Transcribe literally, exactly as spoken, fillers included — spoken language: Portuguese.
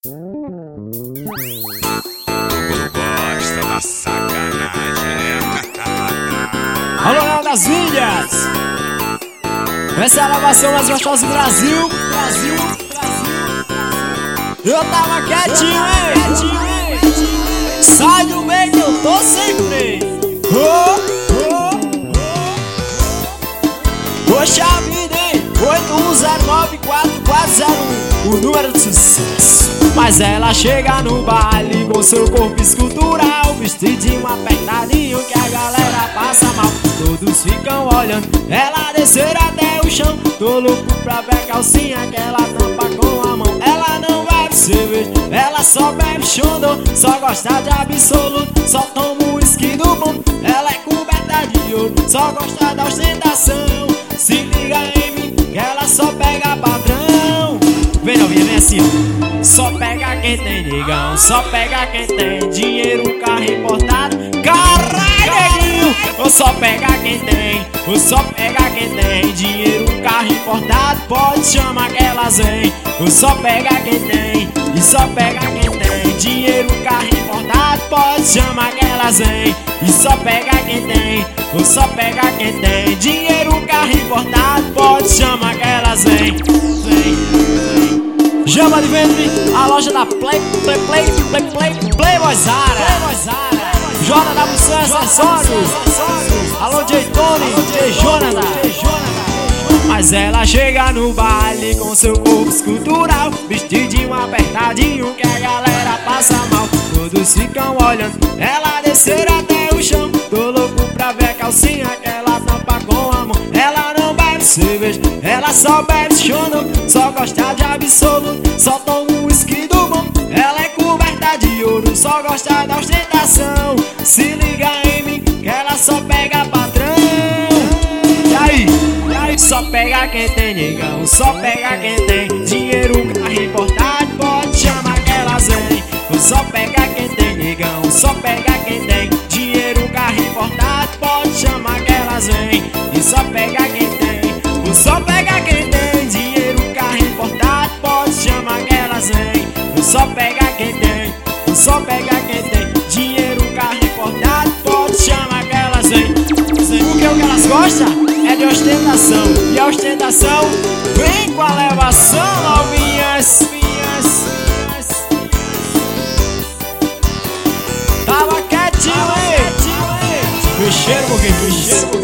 Gosta da sacanagem, né? Alô, Léo das Ilhas! Essa é a lavação mais gostosa do Brasil. Brasil, Brasil. Eu tava quietinho, hein? Sai do meio que eu tô sempre. Oh, oh, oh. Poxa vida, hein? oito um zero nove quatro quatro zero um, o número de sucesso. Mas ela chega no baile com seu corpo escultural, vestidinho apertadinho que a galera passa mal. Todos ficam olhando ela descer até o chão. Tô louco pra ver a calcinha que ela tampa com a mão. Ela não bebe cerveja, ela só bebe xodó. Só gosta de absoluto, só toma o uísque do bom. Ela é coberta de ouro, só gosta da ostentação. Se liga em mim, que ela só pega padrão. Vem novinha, vem assim, ó. Só pega quem tem negão, só pega quem tem dinheiro, carro importado. Caralho! Ou só pega quem tem, ou só pega quem tem dinheiro, carro importado. Pode chamar que elas vêm. Ou só pega quem tem, e só pega quem tem dinheiro, carro importado. Pode chamar que elas vêm. E só pega quem tem, ou só pega quem tem dinheiro, carro importado. Pode chamar que elas vêm. Vem, vem. Chama de ventre, a loja da Play, Play, Play, Play, Play, Playboy Zara. Jonathan da Bução Acessórios. Alô, J. Tony, J. Jonathan. Mas ela chega no baile com seu corpo escultural, vestidinho apertadinho que a galera passa mal. Todos ficam olhando ela descer até o chão. Tô louco pra ver a calcinha que ela tampa com a mão. Ela não bebe cerveja, ela só bebe xodó. Só gosta de absoluto, só toma o uísque do bom. Ela é coberta de ouro, só gosta da ostentação. Se liga em mim, que ela só pega patrão. E aí? E aí? Só pega quem tem negão, só pega quem tem dinheiro, carro importado. Pode chamar que elas vêm. Só pega quem tem negão, só pega quem tem dinheiro, carro importado. Pode chamar que elas vêm. E só pega quem tem, só pega quem tem dinheiro, carro importado. Pode chamar que elas vêm. Só pega quem tem, só pega quem tem dinheiro, carro importado. Pode chamar que elas vêm. Porque o que elas gostam é de ostentação, e a ostentação vem com a levação, novinhas. Tava quietinho, hein? Fecheiro, porque fecheiro.